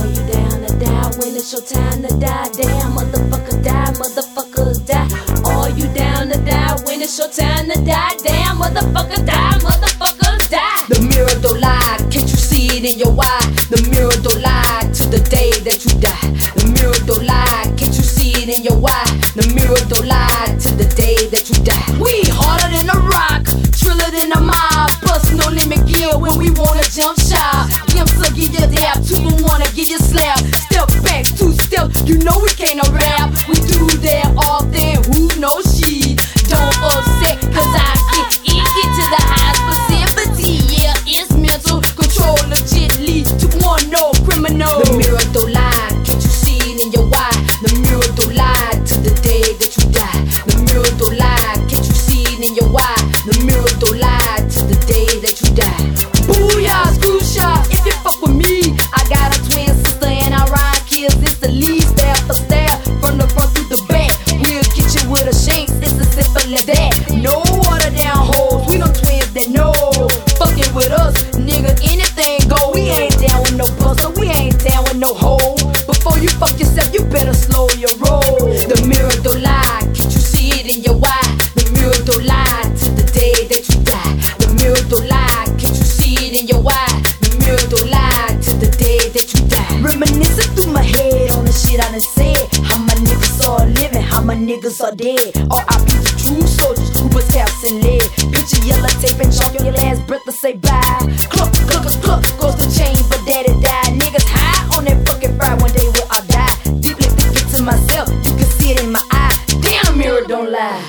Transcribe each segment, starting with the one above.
Are you down to die when it's your time to die? Damn, motherfucker die, motherfucker die. Are you down to die when it's your time to die? Damn, motherfucker die, motherfucker die. The mirror don't lie, can't you see it in your eye? The mirror don't lie to the day that you die. The mirror don't lie, can't you see it in your eye? The mirror don't lie to the day that you die. We harder than a rock, triller than a mob, bust no limit gear when we wanna jump shot. Gimps give you dap, 2 for 1 give you slap. Step back, 2 steps, you know we can't no rap. We do that often, who knows she? Don't upset, cause I get to the high specificity. Yeah, it's mental control, legit lead to one no criminal. The mirror don't lie, can't you see it in your eye? The mirror don't lie to the day that you die. The mirror don't lie, can't you see it in your eye? The mirror don't lie to the day that you die. Booyah, screw shot, if you fuck with me, I got a twin sister and I ride kills. It's the lead step for step, from the front to the back. We'll get you with a shanks, it's as simple as that. No water down holes, we them twins that know. Fucking with us, nigga, anything go. We ain't down with no buster, we ain't down with no hole. Before you fuck yourself, you better slow your roll. The mirror don't lie, can't you see it in your eye? The mirror don't lie to the day that you die. The mirror don't lie, can't you see it in your eye? The mirror don't lie to the day that you die. Reminiscing through my head on the shit I done said. How my niggas are living, how my niggas are dead. R.I.P. the true soldiers who was caps and lead. Picture yellow tape and chalk on your last breath to say bye. Cluck, cluck, cluck, goes the chain, but daddy died. Niggas high on that fucking fire, one day will I die. Deeply thinking to myself, you can see it in my eye. Damn, the mirror don't lie.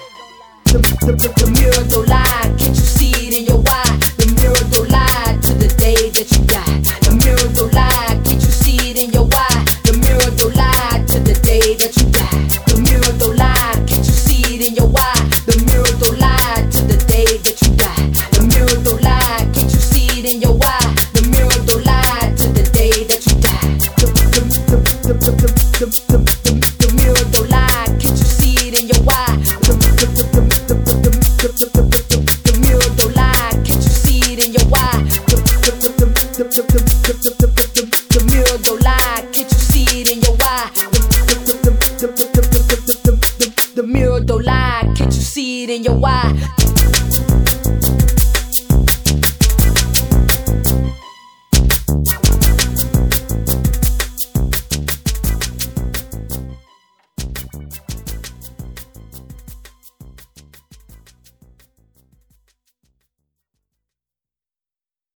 The mirror don't lie, can't you see it in your eye? The mirror don't lie to the day that you die. The mirror don't lie, can't you see it in your eye? The mirror don't lie to the day that you die. The mirror don't lie, can't you see it in your eye? The mirror don't lie to the day that you die. The mirror don't lie, can't you see it in your eye? The mirror don't lie to the day that you die. The mirror don't lie, can't you see it in your eye? The mirror don't lie, can't you see it in your eye? The mirror don't lie, can't you see it in your eye? The mirror don't lie, can't you see it in your eye?